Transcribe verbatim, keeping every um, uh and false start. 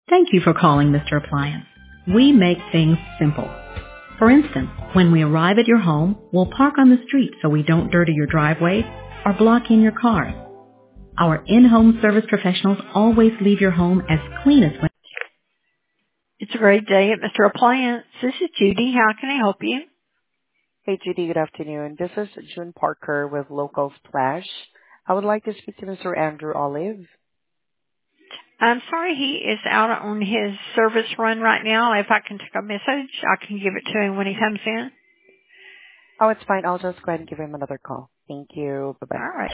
Thank you for calling Mister Appliance. We make things simple. For instance, when we arrive at your home, we'll park on the street so we don't dirty your driveway or block in your cars. Our in-home service professionals always leave your home as clean as when. It's a great day at Mister Appliance. This is Judy. How can I help you? Hey, Judy. Good afternoon. This is June Parker with Local Splash. I would like to speak to Mister Andrew Olive. I'm sorry, he is out on his service run right now. If I can take a message, I can give it to him when he comes in. Oh, it's fine. I'll just go ahead and give him another call. Thank you. All Bye-bye. right.